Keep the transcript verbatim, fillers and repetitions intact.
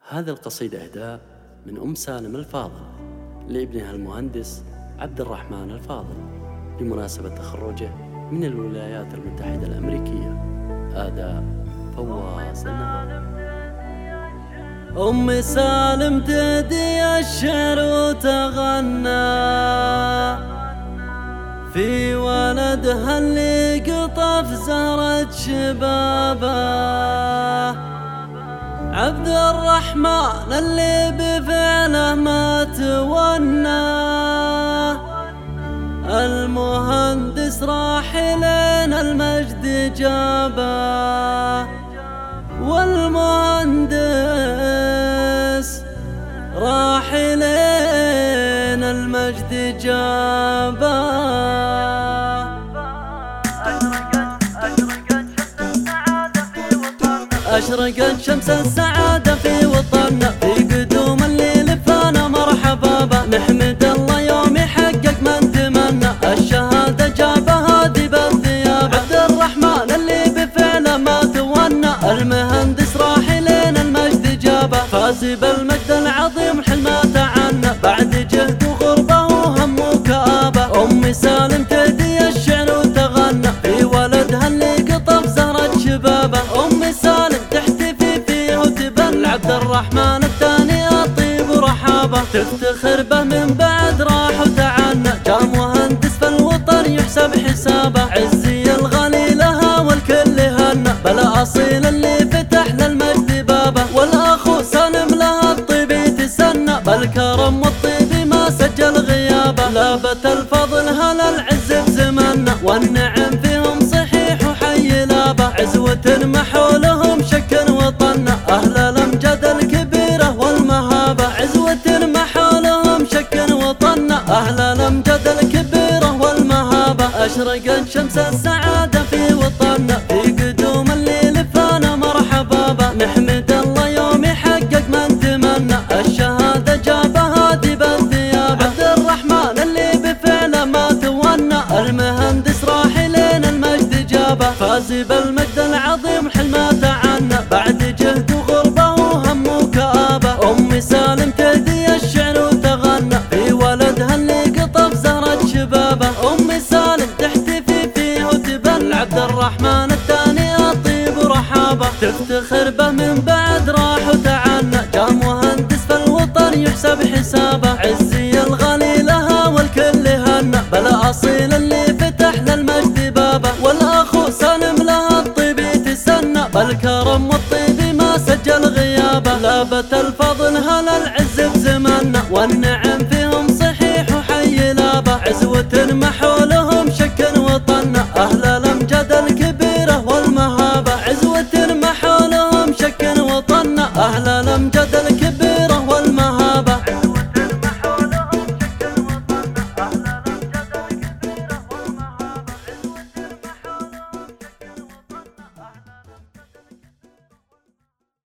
هذه القصيدة إهداء من أم سالم الفاضل لابنها المهندس عبد الرحمن الفاضل بمناسبة تخرجه من الولايات المتحدة الأمريكية. أداء فواز النهار. أم سالم تهدي الشعر وتغنى في ولدها اللي قطف زهرة شبابه، عبد الرحمن اللي بفعله ما تونى، المهندس راحلين المجد جابه، والمهندس راحلين المجد جابه. أشرقت شمس السعادة في وطننا، في قدوم الليل فانا مرحبا به، نحمد الله يوم يحقق من تمنى، الشهادة جابها هادي بالثياب، عبد الرحمن اللي بفعله ما تونى، المهندس راحلين المجد جابه، فاز بالمجد العظيم حل ما تعنى، بعد جهد وغربة وهم وكآبة. أم سالم تهدي الشعر وتغنى في ولدها اللي قطف زهرة شبابه، أم سالم تحتفي فيه وتبنى عبد الرحمن الثاني الطيب ورحابه، تفتخر به من بعد راح وتعنى، جاء مهندس في الوطن يحسب حسابه، عزي الغالي لها والكل هنى، بلا أصيل اللي فتح للمجد بابه، والأخو سالم لها الطيب يتسنى، بالكرم والطيب ما سجل غيابه، لابت الفضل هلا العز بزمنا، والنعم فيهم صحيح وحي لابه، عزوة محولهم شك وطنا، أهل الأمجاد الكبيرة والمهابة، عزوة محولهم شك وطنا، أهل الأمجاد الكبيرة والمهابة. أشرقت شمس السعادة في وطننا، في قدوم الليل فانا مرحبا به، نحمد الله يوم يحقق من تمنى، الشهادة جابها هادي بالثياب، عبد الرحمن اللي بفعله ما تونى، المهندس راحلين المجد جابه، فاز بالمجد العظيم حل ما تعنى، بعد جهد وغربة وهم وكآبة. أم سالم تهدي الشعر وتغنى في ولدها اللي قطف زهرة شبابه، أم سالم تحتفي فيه وتبنى عبد الرحمن الثاني الطيب ورحابه، تفتخر به من بعد راح وتعنى، جاء مهندس في الوطن يحسب حسابه، عزي الغالي لها والكل هنى، بلا أصيل اللي فتح للمجد بابه، والأخو سالم لها الطيب يتسنى، بالكرم والطيب ما سجل غيابه، لابت الفضل هلا العز بزمنا، والنعم فيهم صحيح وحي لابه، عزوة محولهم شك وطنا، أهل الأمجاد الكبيرة والمهابة، عزوة محولهم شك وطنا، أهل الأمجاد